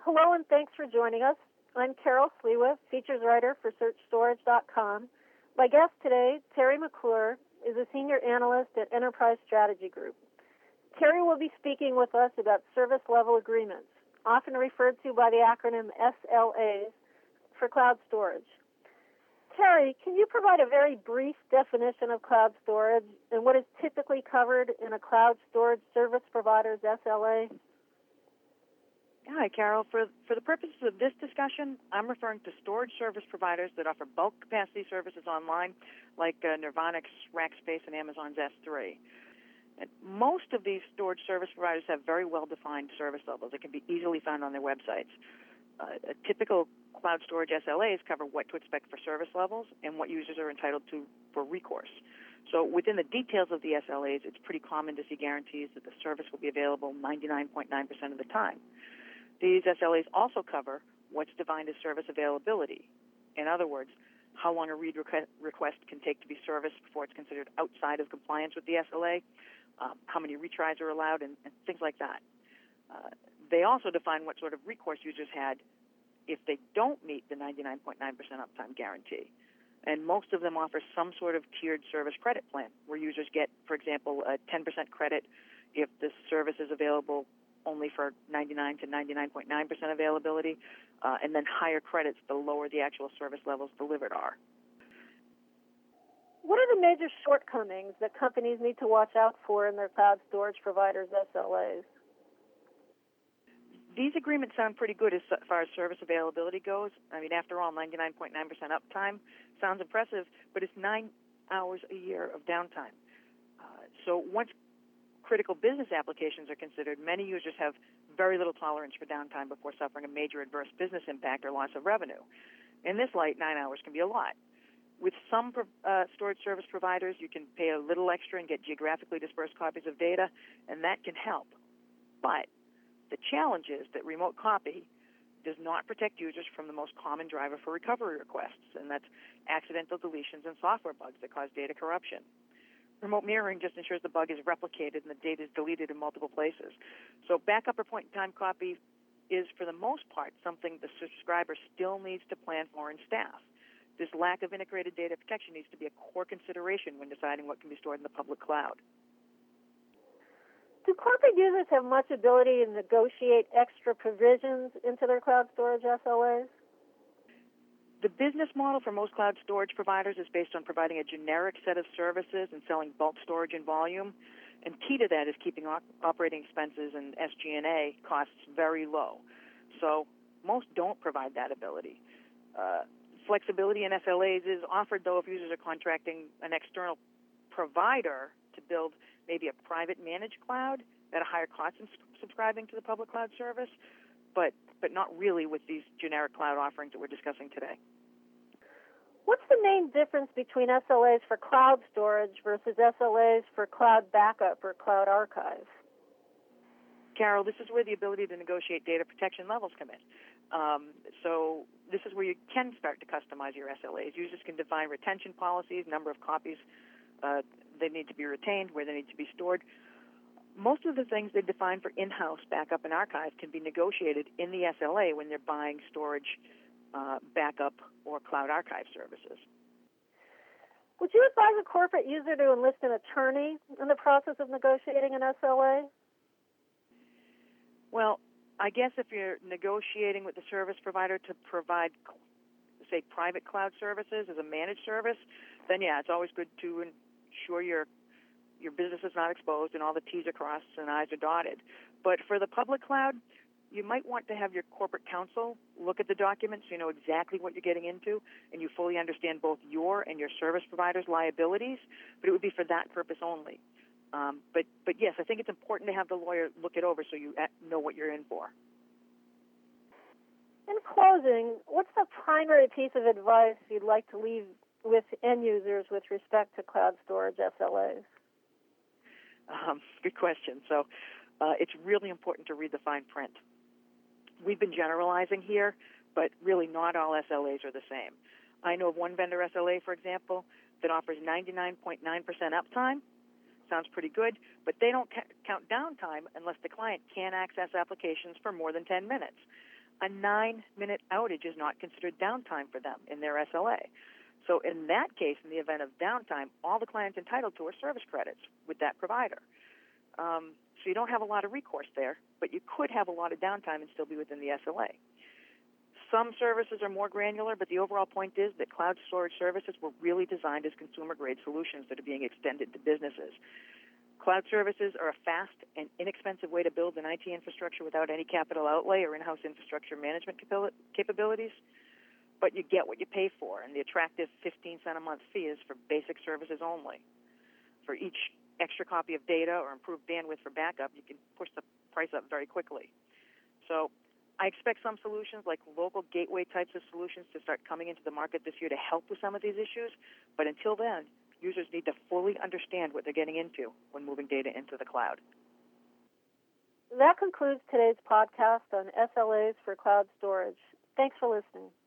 Hello and thanks for joining us. I'm Carol Sliwa, features writer for SearchStorage.com. My guest today, Terry McClure, is a senior analyst at Enterprise Strategy Group. Terry will be speaking with us about service level agreements, often referred to by the acronym SLAs for cloud storage. Terry, can you provide a very brief definition of cloud storage and what is typically covered in a cloud storage service provider's SLA? Hi, Carol. For the purposes of this discussion, I'm referring to storage service providers that offer bulk capacity services online, like Nirvanix, Rackspace, and Amazon's S3. And most of these storage service providers have very well-defined service levels that can be easily found on their websites. A typical cloud storage SLAs cover what to expect for service levels and what users are entitled to for recourse. So within the details of the SLAs, it's pretty common to see guarantees that the service will be available 99.9% of the time. These SLAs also cover what's defined as service availability. In other words, how long a read request can take to be serviced before it's considered outside of compliance with the SLA, how many retries are allowed, and things like that. They also define what sort of recourse users had if they don't meet the 99.9% uptime guarantee. And most of them offer some sort of tiered service credit plan where users get, for example, a 10% credit if the service is available only for 99 to 99.9% availability, and then higher credits the lower the actual service levels delivered are. What are the major shortcomings that companies need to watch out for in their cloud storage providers' SLAs? These agreements sound pretty good as far as service availability goes. I mean, after all, 99.9% uptime sounds impressive, but it's 9 hours a year of downtime. So once critical business applications are considered, many users have very little tolerance for downtime before suffering a major adverse business impact or loss of revenue. In this light, 9 hours can be a lot. With some storage service providers, you can pay a little extra and get geographically dispersed copies of data, and that can help. But the challenge is that remote copy does not protect users from the most common driver for recovery requests, and that's accidental deletions and software bugs that cause data corruption. Remote mirroring just ensures the bug is replicated and the data is deleted in multiple places. So backup or point-in-time copy is, for the most part, something the subscriber still needs to plan for and staff. This lack of integrated data protection needs to be a core consideration when deciding what can be stored in the public cloud. Do corporate users have much ability to negotiate extra provisions into their cloud storage SLAs? The business model for most cloud storage providers is based on providing a generic set of services and selling bulk storage in volume. And key to that is keeping operating expenses and SG&A costs very low. So most don't provide that ability. Flexibility in SLAs is offered, though, if users are contracting an external provider to build maybe a private managed cloud at a higher cost than subscribing to the public cloud service, but not really with these generic cloud offerings that we're discussing today. What's the main difference between SLAs for cloud storage versus SLAs for cloud backup or cloud archive? Carol, this is where the ability to negotiate data protection levels come in. So this is where you can start to customize your SLAs. Users can define retention policies, number of copies they need to be retained, where they need to be stored. Most of the things they define for in-house backup and archive can be negotiated in the SLA when they're buying storage, backup, or cloud archive services. Would you advise a corporate user to enlist an attorney in the process of negotiating an SLA? Well, I guess if you're negotiating with the service provider to provide, say, private cloud services as a managed service, then yeah, it's always good to ensure your business is not exposed and all the T's are crossed and I's are dotted. But for the public cloud, you might want to have your corporate counsel look at the documents so you know exactly what you're getting into and you fully understand both your and your service provider's liabilities, but it would be for that purpose only. But yes, I think it's important to have the lawyer look it over so you know what you're in for. In closing, what's the primary piece of advice you'd like to leave with end users with respect to cloud storage SLAs? Good question. So it's really important to read the fine print. We've been generalizing here, but really not all SLAs are the same. I know of one vendor SLA, for example, that offers 99.9% uptime. Sounds pretty good, but they don't count downtime unless the client can't access applications for more than 10 minutes. a 9-minute outage is not considered downtime for them in their SLA. So in that case, in the event of downtime, all the client's entitled to are service credits with that provider. So you don't have a lot of recourse there, but you could have a lot of downtime and still be within the SLA. Some services are more granular, but the overall point is that cloud storage services were really designed as consumer-grade solutions that are being extended to businesses. Cloud services are a fast and inexpensive way to build an IT infrastructure without any capital outlay or in-house infrastructure management capabilities, but you get what you pay for, and the attractive 15-cent a month fee is for basic services only. For each extra copy of data or improved bandwidth for backup, you can push the price up very quickly. So I expect some solutions like local gateway types of solutions to start coming into the market this year to help with some of these issues, but until then, users need to fully understand what they're getting into when moving data into the cloud. That concludes today's podcast on SLAs for cloud storage. Thanks for listening.